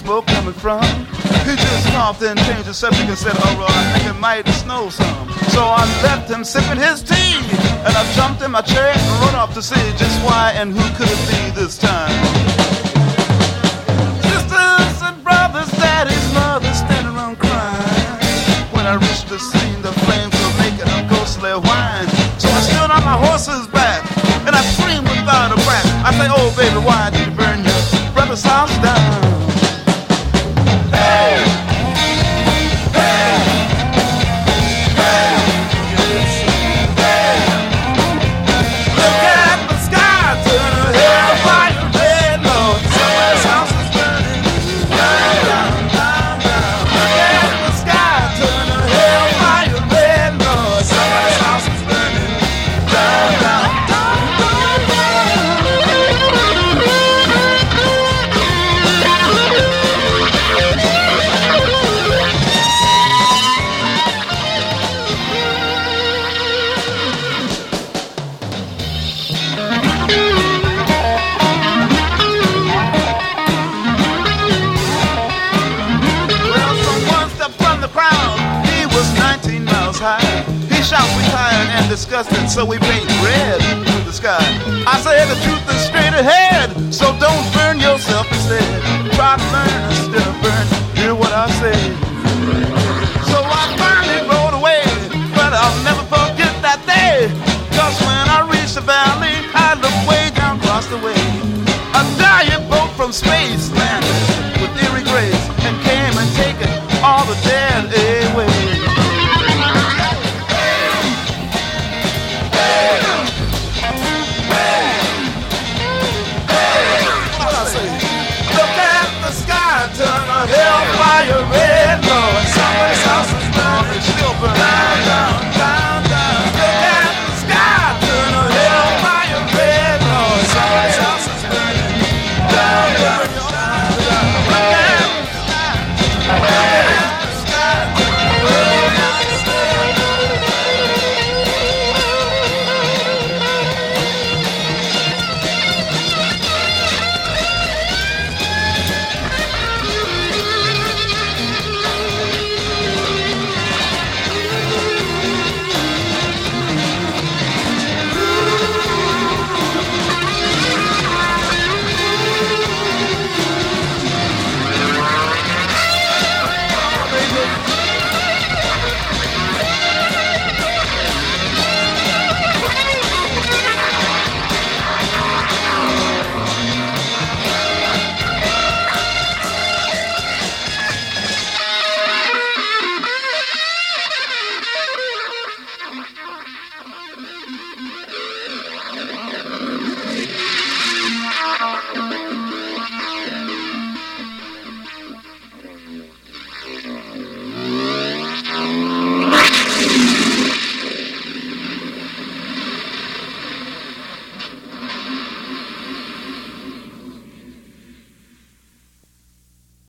smoke coming from? He just coughed and changed the subject and said, oh, I think it might snow some. So I left him sipping his tea, and I jumped in my chair and rode off to see just why and who could it be this time. Sisters and brothers, daddies, mothers standing around crying. When I reached the scene, the flames were making a ghostly whine. So I stood on my horse's back, and I screamed without a breath. I say, oh baby, why did you burn your brother's house down? Hey! Hey! Hey! Hey! Look at the sky, turn the hellfire red, Lord. Somebody's house is burning down, down, down, down. Look at the sky, turn the hellfire red, Lord. Somebody's house is burning down, down, down, down, down. Well, someone stepped from the crowd. He was 19 miles high. He shot retired and disgusted, so we paint red to the sky. I said the truth is straight ahead, so don't burn yourself instead. Try to learn instead of burn. Hear what I say. So I finally rode away, but I'll never forget that day. Cause when I reached the valley, I looked way down across the way. A giant boat from space landed